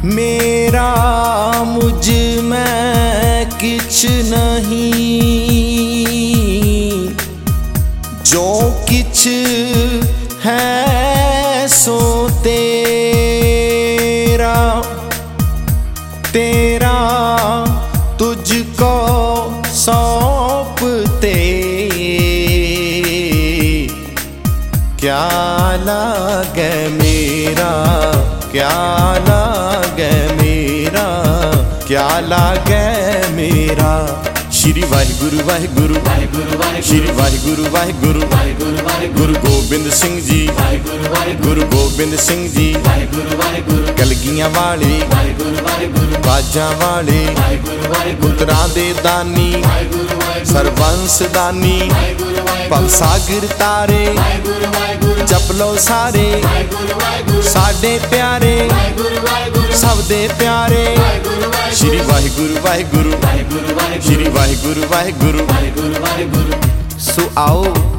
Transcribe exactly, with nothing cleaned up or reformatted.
मेरा मुझ में किछ नहीं, जो किछ है सो तेरा। तेरा तुझको सौंपते क्या लागे मेरा, क्या लागे मेरा, क्या लागे मेरा। श्री वाहिगुरु वाहिगुरु श्री वाहिगुरु वाहिगुरु गुरु गोबिंद सिंह जी, गुरु गोबिंद सिंह जी, कलगियां वाले बाजां वाले, पुत्रां दे दानी, सरबंस दानी, भव सागर तारे, जप लो सारे साडे प्यारे, सब दे प्यारे। श्री वाहिगुरु वाहिगुरु श्री वाहिगुरु वाहिगुरु। सो आओ